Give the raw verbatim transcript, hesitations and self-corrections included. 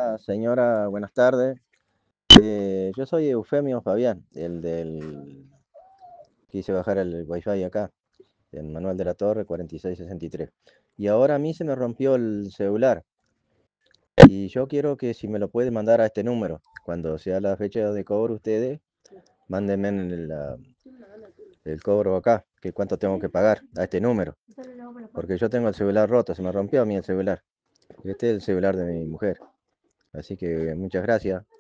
Hola, señora, buenas tardes. Eh, yo soy Eufemio Fabián, el del... Quise bajar el wifi acá, en Manuel de la Torre cuarenta y seis sesenta y tres. Y tres. Y ahora a mí se me rompió el celular y yo quiero que si me lo puede mandar a este número, cuando sea la fecha de cobro ustedes, mándenme en el, la- el cobro acá, que cuánto tengo que pagar a este número, porque yo tengo el celular roto, se me rompió a mí el celular. Y este es el celular de mi mujer. Así que muchas gracias.